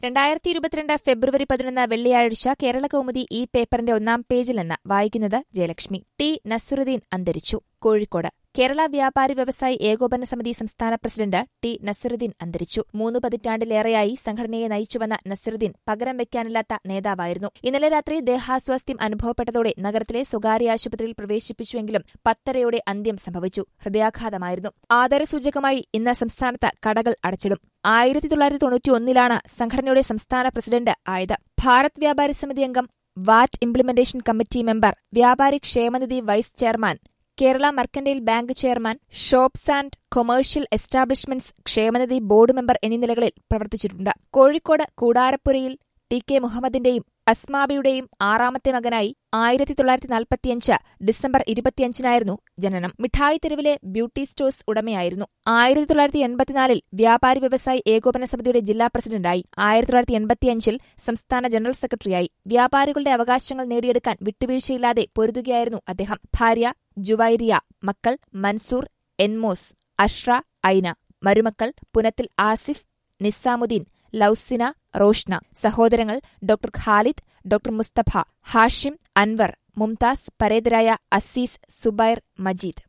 2022 ഫെബ്രുവരി 11 വെള്ളിയാഴ്ച കേരളകൗമുദി ഈ പേപ്പറിന്റെ ഒന്നാം പേജിൽ നിന്ന് വായിക്കുന്നത് ജയലക്ഷ്മി. ടി നസ്റുദ്ദീൻ അന്തരിച്ചു. കോഴിക്കോട് കേരള വ്യാപാരി വ്യവസായി ഏകോപന സമിതി സംസ്ഥാന പ്രസിഡന്റ് ടി നസ്റുദ്ദീൻ അന്തരിച്ചു. 3 പതിറ്റാണ്ടിലേറെയായി സംഘടനയെ നയിച്ചുവന്ന നസ്റുദ്ദീൻ പകരം വയ്ക്കാനില്ലാത്ത നേതാവായിരുന്നു. ഇന്നലെ രാത്രി ദേഹാസ്വാസ്ഥ്യം അനുഭവപ്പെട്ടതോടെ നഗരത്തിലെ സ്വകാര്യ ആശുപത്രിയിൽ പ്രവേശിപ്പിച്ചുവെങ്കിലും 10:30 അന്ത്യം സംഭവിച്ചു. ഹൃദയാഘാതമായിരുന്നു. ആദരസൂചകമായി ഇന്ന് സംസ്ഥാനത്ത് കടകൾ അടച്ചിടും. 1991 സംഘടനയുടെ സംസ്ഥാന പ്രസിഡന്റ് ആയത്. ഭാരത് വ്യാപാരി സമിതി അംഗം, വാറ്റ് ഇംപ്ലിമെന്റേഷൻ കമ്മിറ്റി മെമ്പർ, വ്യാപാരി ക്ഷേമനിധി vice chairman, Kerala mercantile bank chairman, shops and commercial establishments ക്ഷേമനിധി ബോർഡ് മെമ്പർ എന്നീ നിലകളിൽ പ്രവർത്തിച്ചിട്ടുണ്ട്. കോഴിക്കോട് കൂടാരപ്പുരയിൽ ടി കെ മുഹമ്മദിന്റെയും അസ്മാബിയുടെയും 6ാമത്തെ മകനായി 1945 ഡിസംബർ 25 ജനനം. മിഠായി തെരുവിലെ ബ്യൂട്ടി സ്റ്റോഴ്സ് ഉടമയായിരുന്നു. 1984 വ്യാപാരി വ്യവസായി ഏകോപന സമിതിയുടെ ജില്ലാ പ്രസിഡന്റായി. 1985 സംസ്ഥാന ജനറൽ സെക്രട്ടറിയായി. വ്യാപാരികളുടെ അവകാശങ്ങൾ നേടിയെടുക്കാൻ വിട്ടുവീഴ്ചയില്ലാതെ പൊരുതുകയായിരുന്നു അദ്ദേഹം. ഭാര്യ ജുവൈരിയ, മക്കൾ മൻസൂർ, എൻമോസ്, അഷ്റ, ഐന. മരുമക്കൾ പുനത്തിൽ ആസിഫ്, നിസാമുദ്ദീൻ, ലൌസിന, റോഷ്ന. സഹോദരങ്ങൾ ഡോക്ടർ ഖാലിദ്, ഡോക്ടർ മുസ്തഫ, ഹാഷിം, അൻവർ, മുംതാസ്. പരേതരായ അസീസ്, സുബൈർ, മജീദ്.